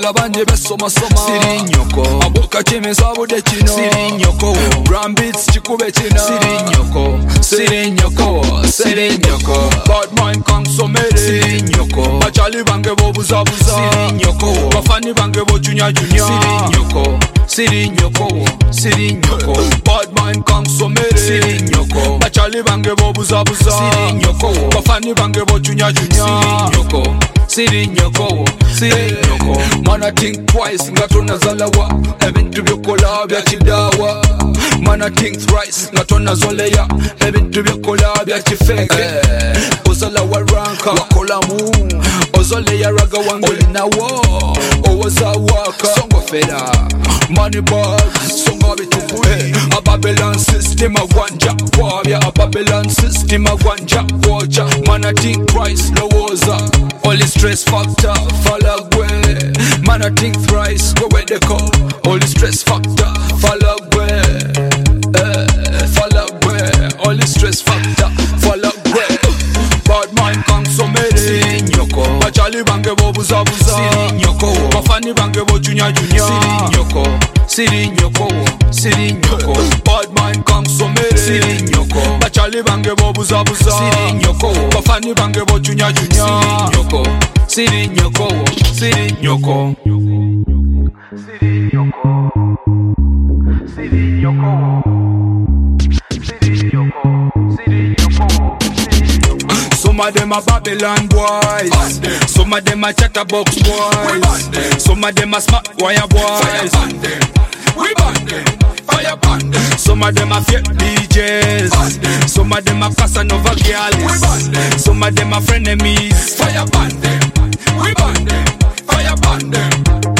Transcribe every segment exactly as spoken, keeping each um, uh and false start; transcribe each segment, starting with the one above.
abawala bangi besomasoma siri nyoko aboka kimesa budde kino siri nyoko Brown beats kikube kina siri nyoko siri nyoko siri nyoko bad mind kansomere siri nyoko bachali bange bobuzabuza siri nyoko bafani bange bojunyajunyaa siri nyoko siri nyoko siri nyoko bad mind kansomere siri nyoko bachali bange bobuzabuza siri nyoko bafani bange bojunyajunyaa siri nyoko siri nyoko siri nyoko mana think twice nga tonazalawa ebintu byokola bya kidawa mana think thrice nga tonazoleya ebintu byokola bya kifeke ozala waranka wakolamu ozoleya raga wange olinawo owozawaka songofera money bags songa bitukuye a Babylon system agwanja kwabya a Babylon system agwanja kwoja mana think twice lowoza only stress factor falagwe mana think thrice go where they call only stress factor falagwe eh falagwe only stress factor falagwe bad mind kansomere siri nyoko bachali bange bobuzabuza siri nyoko bafani bange bojunyajunyaa siri nyoko siri nyoko siri nyoko bad mind kansomere siri nyoko bachali bange bobuzabuza siri nyoko bafani bange bojunyajunyaa siri nyoko siri nyoko siri nyoko siri nyoko siri nyoko siri nyoko siri nyoko Some of them are Babylon boys, some of them are chatterbox boys, some of them are smart wire boys. We band them, fire band them. Some of them are fake D Js, some of them are Casanova girls, some of them are frenemies. Fire band them, we band them, fire band them,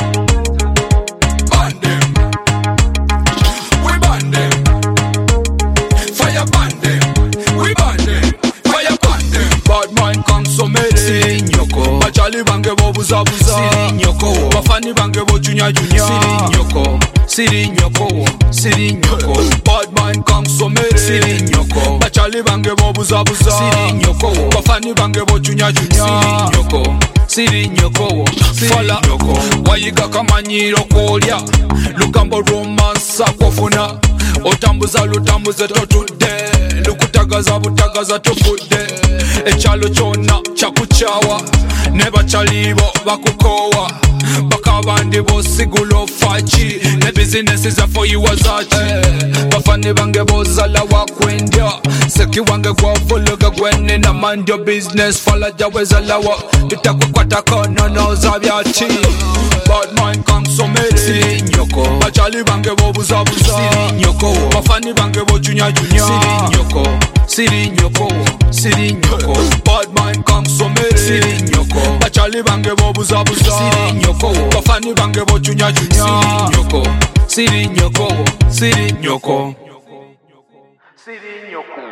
band them, we band them, fire band them, we band them, fire band them. Bad mind kansomere siri nyoko bachali bange bobuzabuza siri nyoko bafani bange bojunyajunyaa siri nyoko siri nyoko siri nyoko bad mind kansomere siri nyoko bachali bange bobuzabuza siri nyoko bafani bange bojunyajunyaa siri nyoko siri nyoko fala nyoko wayiga kamanyiro kolya lugambo romansa kwofuna otambuza lutambuze totudde lukutagaza butagaza tofudde ekyalo kyonna kyakuchawa ne bachalibo bakukowa bakabandi bosigula ofachi ne bizinesi zafoyiwa zaki bafani bange bozala wakwendya seki wange gwavuluga gwene na mandyo business fala jawezalawa bitakukwatako nonoza byaki bad mind kansomere siri nyoko bachali bange bobuzabuza siri nyoko bafani bange bojunyajunyaa siri nyoko siri nyoko siri nyoko bad mind kansomere siri nyoko bachali bange bobuzabuza siri nyoko bafani bange bojunyajunyaa siri nyoko siri nyoko siri nyoko siri nyoko